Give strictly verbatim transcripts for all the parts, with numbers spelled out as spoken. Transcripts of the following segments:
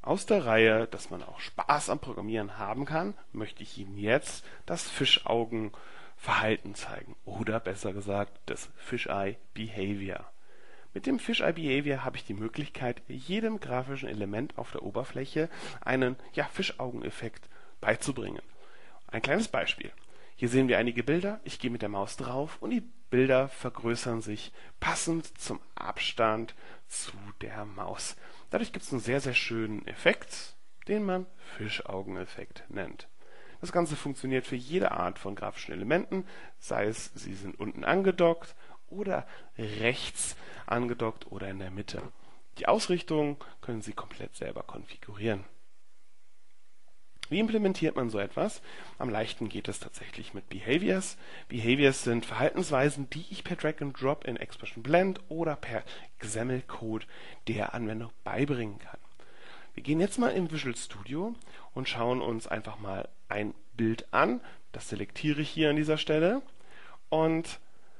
Aus der Reihe, dass man auch Spaß am Programmieren haben kann, möchte ich Ihnen jetzt das Fischaugenverhalten zeigen. Oder besser gesagt, das Fisheye Behavior. Mit dem Fisheye Behavior habe ich die Möglichkeit, jedem grafischen Element auf der Oberfläche einen ja, Fischaugeneffekt beizubringen. Ein kleines Beispiel. Hier sehen wir einige Bilder. Ich gehe mit der Maus drauf und die Bilder vergrößern sich passend zum Abstand zu der Maus. Dadurch gibt es einen sehr, sehr schönen Effekt, den man Fischaugeneffekt nennt. Das Ganze funktioniert für jede Art von grafischen Elementen, sei es, sie sind unten angedockt oder rechts angedockt oder in der Mitte. Die Ausrichtung können Sie komplett selber konfigurieren. Wie implementiert man so etwas? Am leichten geht es tatsächlich mit Behaviors. Behaviors sind Verhaltensweisen, die ich per Drag and Drop in Expression Blend oder per X M L-Code der Anwendung beibringen kann. Wir gehen jetzt mal im Visual Studio und schauen uns einfach mal ein Bild an. Das selektiere ich hier an dieser Stelle. Und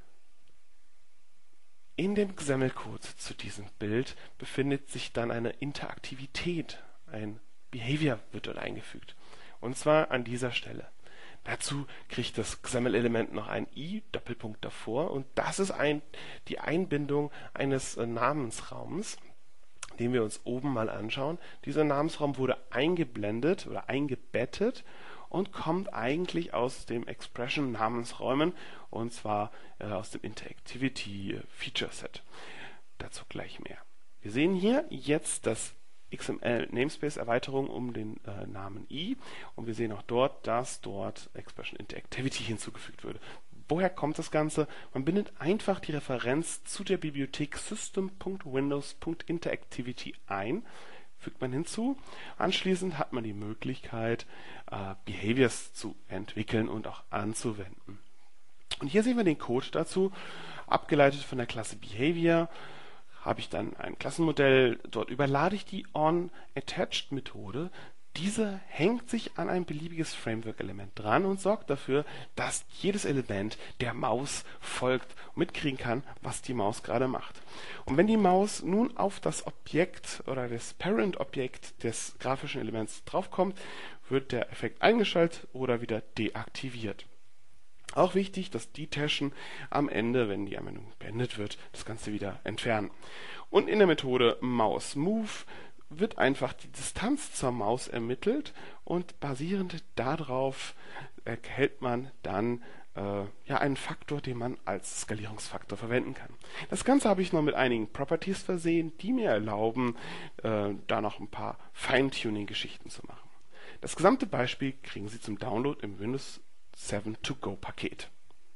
in dem X M L-Code zu diesem Bild befindet sich dann eine Interaktivität, ein Behavior wird dort eingefügt. Und zwar an dieser Stelle. Dazu kriegt das X M L-Element noch ein i, Doppelpunkt davor. Und das ist ein, die Einbindung eines äh, Namensraums, den wir uns oben mal anschauen. Dieser Namensraum wurde eingeblendet oder eingebettet und kommt eigentlich aus dem Expression-Namensräumen, und zwar äh, aus dem Interactivity-Feature-Set. Dazu gleich mehr. Wir sehen hier jetzt das X M L-Namespace-Erweiterung um den äh, Namen i und wir sehen auch dort, dass dort Expression Interactivity hinzugefügt wurde. Woher kommt das Ganze? Man bindet einfach die Referenz zu der Bibliothek system.windows.interactivity ein, fügt man hinzu. Anschließend hat man die Möglichkeit, äh, Behaviors zu entwickeln und auch anzuwenden. Und hier sehen wir den Code dazu, abgeleitet von der Klasse Behavior. Habe ich dann ein Klassenmodell, dort überlade ich die onAttached-Methode. Diese hängt sich an ein beliebiges Framework-Element dran und sorgt dafür, dass jedes Element der Maus folgt und mitkriegen kann, was die Maus gerade macht. Und wenn die Maus nun auf das Objekt oder das Parent-Objekt des grafischen Elements draufkommt, wird der Effekt eingeschaltet oder wieder deaktiviert. Auch wichtig, das Detachen am Ende, wenn die Anwendung beendet wird, das Ganze wieder entfernen. Und in der Methode MouseMove wird einfach die Distanz zur Maus ermittelt und basierend darauf erhält man dann äh, ja, einen Faktor, den man als Skalierungsfaktor verwenden kann. Das Ganze habe ich noch mit einigen Properties versehen, die mir erlauben, äh, da noch ein paar Feintuning-Geschichten zu machen. Das gesamte Beispiel kriegen Sie zum Download im Windows seven to go Paket.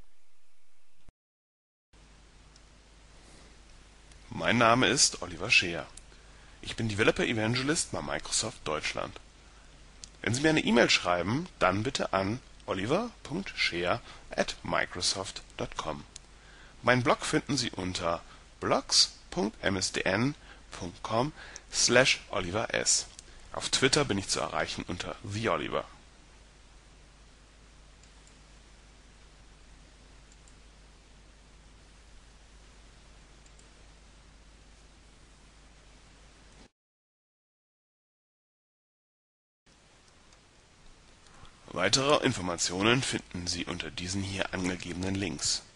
Mein Name ist Oliver Scheer. Ich bin Developer Evangelist bei Microsoft Deutschland. Wenn Sie mir eine E-Mail schreiben, dann bitte an oliver punkt scheer at microsoft punkt com. Meinen Blog finden Sie unter blogs punkt m s d n punkt com slash oliver s. Auf Twitter bin ich zu erreichen unter TheOliver. Weitere Informationen finden Sie unter diesen hier angegebenen Links.